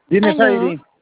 Dime, Aló, Saidi.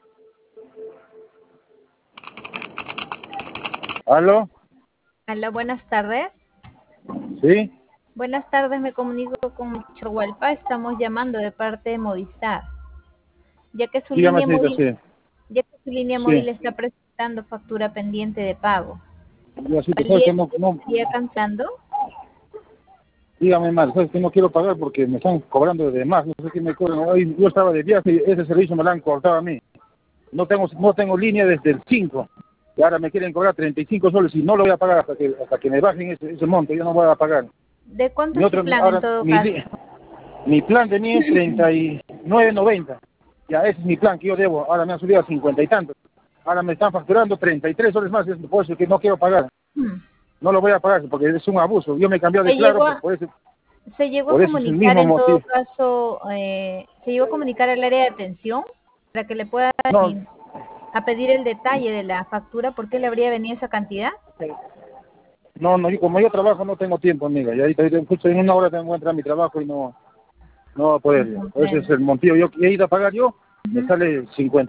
¿Aló? aló, buenas tardes. ¿Sí? Buenas tardes, me comunico con Chogualpa. Estamos llamando de parte de Movistar, ya que su Dígame, línea señorita, móvil, sí. ya que su línea Sí. móvil está presentando factura pendiente de pago. Yo sí, ¿Al ¿sabes día que no, no? estaría cansando? Dígame mal, ¿sabes que no quiero pagar porque me están cobrando de más? No sé qué me cobran. Hoy yo estaba de viaje y ese servicio me lo han cortado a mí. No tengo línea desde el 5. Y ahora me quieren cobrar 35 soles y no lo voy a pagar hasta que me bajen ese monto. Yo no voy a pagar. ¿De cuánto Mi es su otro, plan en ahora, todo caso? mi plan de mí es 39.90. Ya ese es mi plan que yo debo. Ahora me han subido a 50 y tantos. Ahora me están facturando 33 soles más. Es por eso que no quiero pagar. Hmm. No lo voy a pagar porque es un abuso. Yo me he cambiado ¿Se de Claro llegó por, a, por, ese, se llegó a por ese es el comunicar mismo en todo motivo. caso, se llegó a comunicar al área de atención para que le pueda No, a pedir el detalle de la factura? ¿Por qué le habría venido esa cantidad? no, como yo trabajo no tengo tiempo, amiga. Y ahorita justo en una hora tengo que entrar a mi trabajo y no va a poder. Ese es Comprendo. el motivo. Yo he ido a pagar yo, me Ujú. sale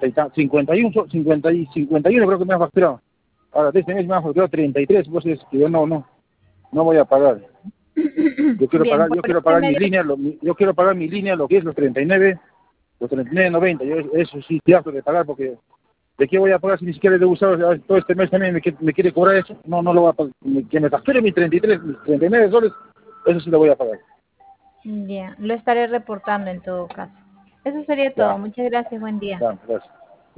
51 creo que me ha facturado. Ahora de este mes me ha facturado 33, pues es que yo no voy a pagar. Yo quiero Bien, pagar, por yo quiero este pagar mi medio, línea, yo quiero pagar mi línea lo que es los 39.90. Yo eso sí tengo de pagar porque ¿de qué voy a pagar si ni siquiera he usado todo este mes también me quiere cobrar eso? No lo voy a pagar. Que me facture mis 33, mis 39 soles, eso sí lo voy a pagar. bien, lo estaré reportando en todo caso. Eso sería todo. Ya, Muchas gracias, buen día. ya, gracias.